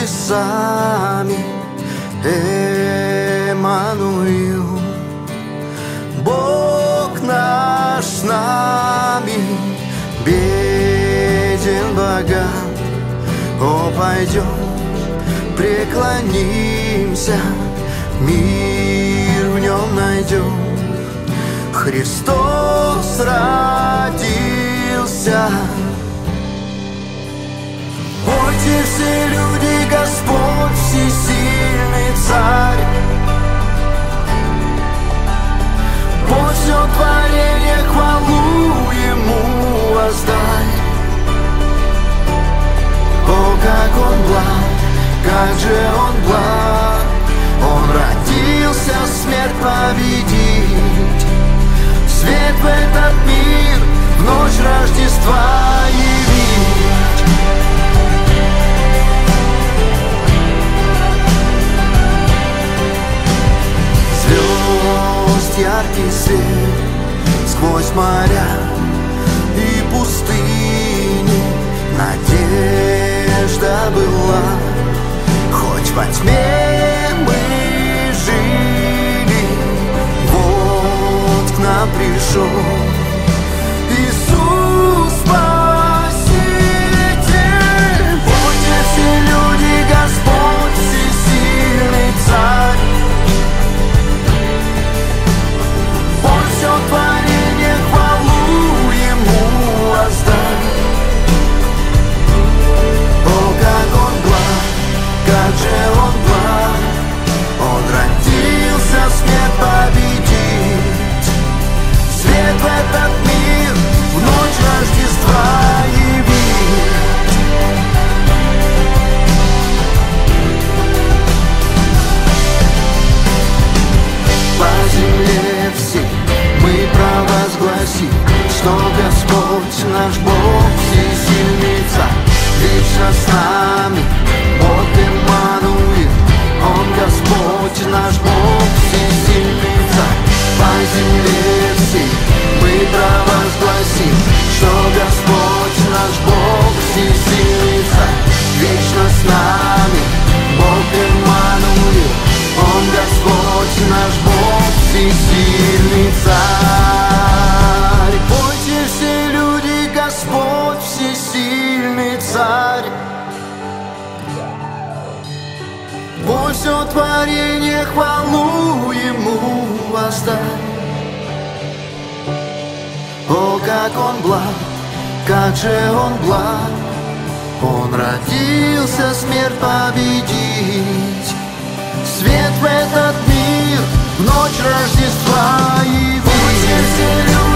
небесами. Эммануил, Бог наш с нами, беден, богат. О, пойдем, преклонимся, мир в нем найдем. Христос родился. Пойте все люди, Господь всесильный Царь. Пусть все творение хвалу Ему воздай. О, как Он благ, как же Он благ. Он родился смерть победить, свет в этот мир в ночь Рождества явить. Звезд яркий свет сквозь моря и пустыни, надежда была. Хоть во тьме мы жили, вот к нам пришел Иисус Спаситель. Пойте все люди, Господь всесильный Царь. Пусть все творение хвалу Ему воздай. О, как Он благ, как же Он благ. Он родился смерть победить, свет в этот мир в ночь Рождества явить. По земле всей мы провозгласим, что Господь наш Бог всесильный Царь. Вечно с нами Бог Эммануил, Он Господь наш Бог всесильный Царь. По земле всей мы провозгласим, что Господь наш Бог всесильный Царь. Вечно с нами Бог Эммануил, Он Господь наш Бог всесильный Царь. Пойте все люди, Господь всесильный Царь. Пусть все творение хвалу Ему воздай. О, как Он благ, как же Он благ. Он родился смерть победить, свет в этот мир в ночь Рождества явить. Пусть все люди